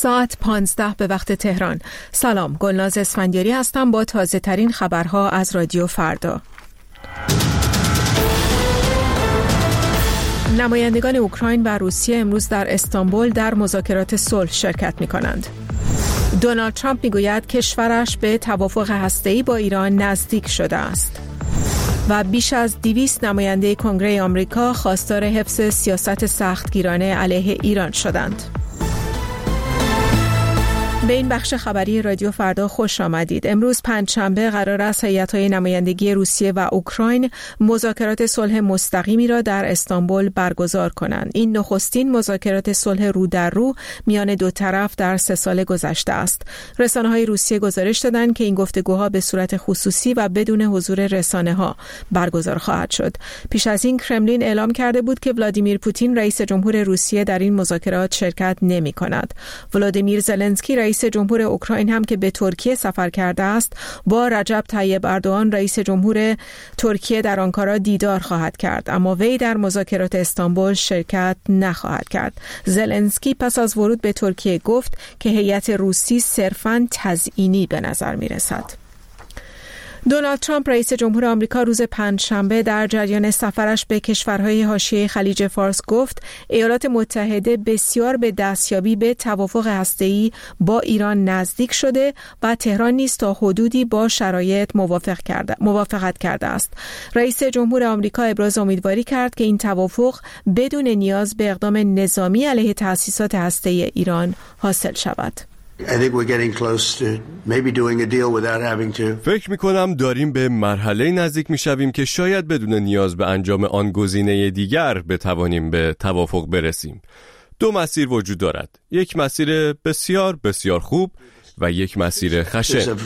ساعت 15 به وقت تهران. سلام، گلناز اسفندیاری هستم با تازه ترین خبرها از رادیو فردا. نمایندگان اوکراین و روسیه امروز در استانبول در مذاکرات صلح شرکت می‌کنند. دونالد ترامپ می‌گوید کشورش به توافق هسته‌ای با ایران نزدیک شده است. و بیش از 200 نماینده کنگره آمریکا خواستار حفظ سیاست سختگیرانه علیه ایران شدند. به این بخش خبری رادیو فردا خوش آمدید. امروز پنجشنبه قرار است هیئت‌های نمایندگی روسیه و اوکراین مذاکرات صلح مستقیمی را در استانبول برگزار کنند. این نخستین مذاکرات صلح رو در رو میان دو طرف در 3 سال گذشته است. رسانه‌های روسیه گزارش دادند که این گفتگوها به صورت خصوصی و بدون حضور رسانه‌ها برگزار خواهد شد. پیش از این کرملین اعلام کرده بود که ولادیمیر پوتین رئیس جمهور روسیه در این مذاکرات شرکت نمی‌کند. ولادیمیر زلنسکی رئیس جمهور اوکراین هم که به ترکیه سفر کرده است با رجب طیب اردوغان رئیس جمهور ترکیه در آنکارا دیدار خواهد کرد، اما وی در مذاکرات استانبول شرکت نخواهد کرد. زلنسکی پس از ورود به ترکیه گفت که هیئت روسی صرفاً تزیینی به نظر می‌رسد. دونالد ترامپ رئیس جمهور آمریکا روز پنجشنبه در جریان سفرش به کشورهای حاشیه خلیج فارس گفت ایالات متحده بسیار به دستیابی به توافق هسته‌ای با ایران نزدیک شده و تهران نیز تا حدودی با شرایط موافقت کرده است. رئیس جمهور آمریکا ابراز امیدواری کرد که این توافق بدون نیاز به اقدام نظامی علیه تأسیسات هسته‌ای ایران حاصل شود. فکر می‌کنم داریم به مرحله نزدیک می‌شویم که شاید بدون نیاز به انجام آن گزینه دیگر بتوانیم به توافق برسیم. 2 مسیر وجود دارد. یک مسیر بسیار بسیار خوب و یک مسیر خشن.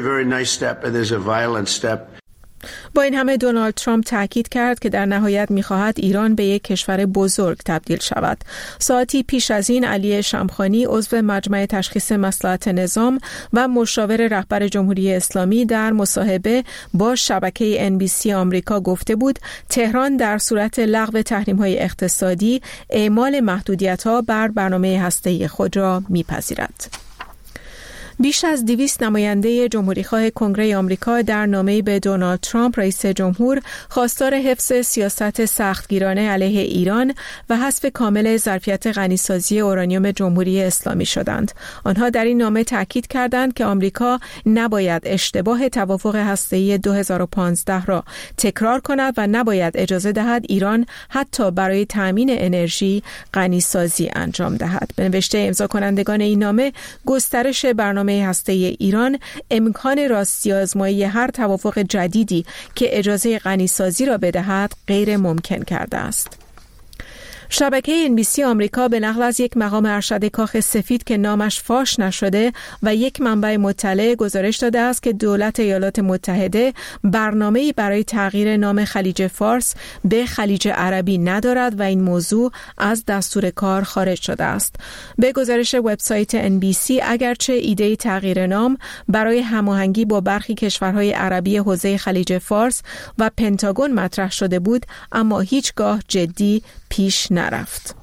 با این همه دونالد ترامپ تاکید کرد که در نهایت می‌خواهد ایران به یک کشور بزرگ تبدیل شود. ساعتی پیش از این علی شمخانی عضو مجمع تشخیص مصلحت نظام و مشاور رهبر جمهوری اسلامی در مصاحبه با شبکه NBC آمریکا گفته بود تهران در صورت لغو تحریم‌های اقتصادی اعمال محدودیت‌ها بر برنامه هسته‌ای خود را می‌پذیرد. بیش از 200 نماینده جمهوریخواه کنگره آمریکا در نامه‌ای به دونالد ترامپ رئیس جمهور خواستار حفظ سیاست سختگیرانه علیه ایران و حذف کامل ظرفیت غنیسازی اورانیوم جمهوری اسلامی شدند. آنها در این نامه تاکید کردند که آمریکا نباید اشتباه توافق هسته‌ای 2015 را تکرار کند و نباید اجازه دهد ایران حتی برای تأمین انرژی غنیسازی انجام دهد. به نوشته امضا کنندگان این نامه گسترش برنامه هسته‌ای ایران امکان راستی آزمایی هر توافق جدیدی که اجازه غنیسازی را بدهد غیر ممکن کرده است. شبکه NBC آمریکا به نقل از یک مقام ارشد کاخ سفید که نامش فاش نشده و یک منبع مطلع گزارش داده است که دولت ایالات متحده برنامه‌ای برای تغییر نام خلیج فارس به خلیج عربی ندارد و این موضوع از دستور کار خارج شده است. به گزارش وبسایت NBC اگرچه ایده تغییر نام برای هماهنگی با برخی کشورهای عربی حوزه خلیج فارس و پنتاگون مطرح شده بود، اما هیچگاه جدی پیش نرفت.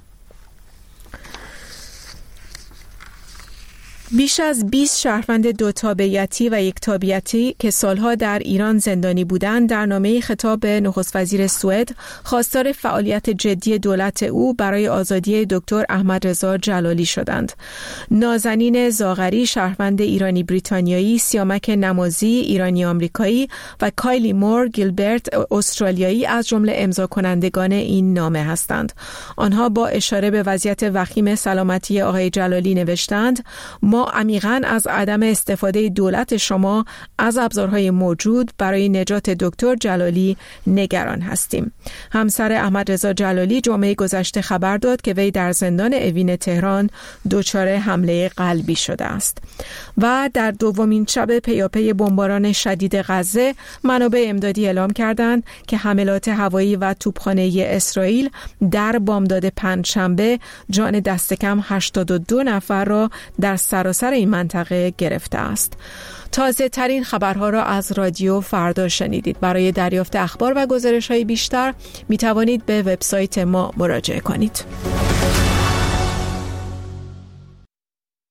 بیش از 20 شهروند 2 تابعیتی و 1 تابعیتی که سالها در ایران زندانی بودند در نامه خطاب به نخست وزیر سوئد خواستار فعالیت جدی دولت او برای آزادی دکتر احمد رضا جلالی شدند. نازنین زاغری شهروند ایرانی بریتانیایی، سیامک نمازی ایرانی آمریکایی و کایلی مور گیلبرت استرالیایی از جمله امضا کنندگان این نامه هستند. آنها با اشاره به وضعیت وخیم سلامتی آقای جلالی نوشتند: ما عمیقاً از عدم استفاده دولت شما از ابزارهای موجود برای نجات دکتر جلالی نگران هستیم. همسر احمد رضا جلالی جمعه گذشته خبر داد که وی در زندان اوین تهران دچار حمله قلبی شده است. و در دومین شب پیاپی بمباران شدید غزه، منابع امدادی اعلام کردند که حملات هوایی و توپخانه‌ای اسرائیل در بامداد پنجشنبه جان دست کم 82 نفر را در سراسر این منطقه گرفته است. تازه ترین خبرها را از رادیو فردا شنیدید. برای دریافت اخبار و گزارش‌های بیشتر می توانید به وبسایت ما مراجعه کنید.